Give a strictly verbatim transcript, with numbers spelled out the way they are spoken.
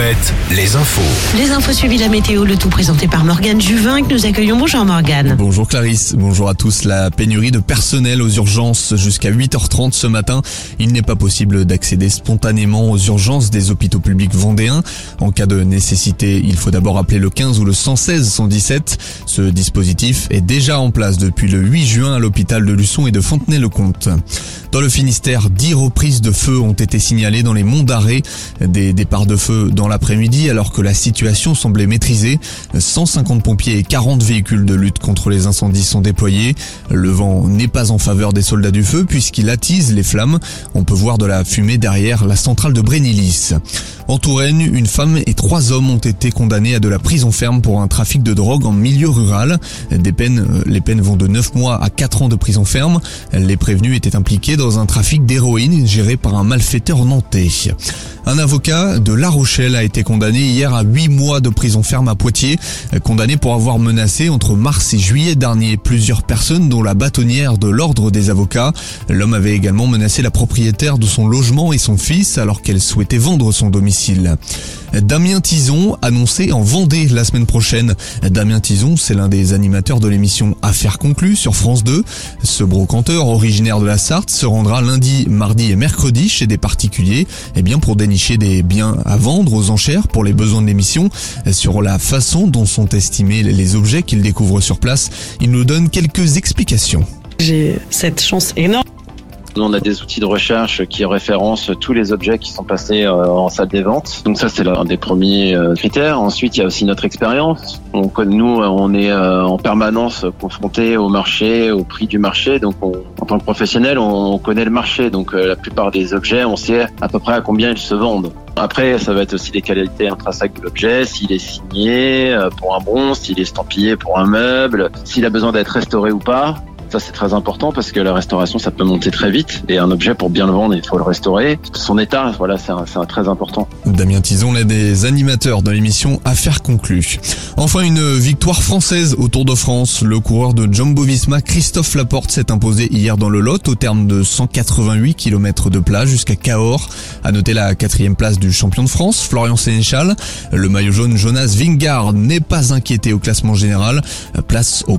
Alouette, les infos. Les infos suivies, la météo, le tout présenté par Morgane Juvin que nous accueillons. Bonjour Morgane. Bonjour Clarisse, bonjour à tous. La pénurie de personnel aux urgences jusqu'à huit heures trente ce matin. Il n'est pas possible d'accéder spontanément aux urgences des hôpitaux publics vendéens. En cas de nécessité, il faut d'abord appeler le quinze ou le cent seize cent dix-sept. Ce dispositif est déjà en place depuis le huit juin à l'hôpital de Luçon et de Fontenay-le-Comte. Dans le Finistère, dix reprises de feu ont été signalées dans les monts d'Arrée. Des départs de feu dans l'après-midi alors que la situation semblait maîtrisée. cent cinquante pompiers et quarante véhicules de lutte contre les incendies sont déployés. Le vent n'est pas en faveur des soldats du feu puisqu'il attise les flammes. On peut voir de la fumée derrière la centrale de Brénilis. En Touraine, une femme et trois hommes ont été condamnés à de la prison ferme pour un trafic de drogue en milieu rural. Des peines, les peines vont de neuf mois à quatre ans de prison ferme. Les prévenus étaient impliqués dans un trafic d'héroïne géré par un malfaiteur nantais. Un avocat de La Rochelle a été condamné hier à huit mois de prison ferme à Poitiers, condamné pour avoir menacé entre mars et juillet dernier plusieurs personnes dont la bâtonnière de l'ordre des avocats. L'homme avait également menacé la propriétaire de son logement et son fils alors qu'elle souhaitait vendre son domicile. Damien Tison annoncé en Vendée la semaine prochaine. Damien Tison, c'est l'un des animateurs de l'émission Affaires conclues sur France deux. Ce brocanteur originaire de la Sarthe se rendra lundi, mardi et mercredi chez des particuliers, eh bien pour dénicher des biens à vendre aux enchères pour les besoins de l'émission. Sur la façon dont sont estimés les objets qu'il découvre sur place, il nous donne quelques explications. J'ai cette chance énorme. Nous, on a des outils de recherche qui référencent tous les objets qui sont passés en salle des ventes. Donc ça, c'est l'un des premiers critères. Ensuite, il y a aussi notre expérience. On, nous, on est en permanence confrontés au marché, au prix du marché. Donc, on, en tant que professionnel, on connaît le marché. Donc, la plupart des objets, on sait à peu près à combien ils se vendent. Après, ça va être aussi des qualités intrinsèques de l'objet, s'il est signé pour un bronze, s'il est estampillé pour un meuble, s'il a besoin d'être restauré ou pas. Ça, c'est très important parce que la restauration, ça peut monter très vite. Et un objet, pour bien le vendre, il faut le restaurer. Son état, voilà, c'est un, c'est un très important. Damien Tison, l'un des animateurs de l'émission Affaires conclues. Enfin, une victoire française au Tour de France. Le coureur de Jumbo-Visma, Christophe Laporte, s'est imposé hier dans le Lot au terme de cent quatre-vingt-huit kilomètres de plat jusqu'à Cahors. À noter la quatrième place du champion de France, Florian Sénéchal. Le maillot jaune Jonas Vingegaard n'est pas inquiété au classement général. Place au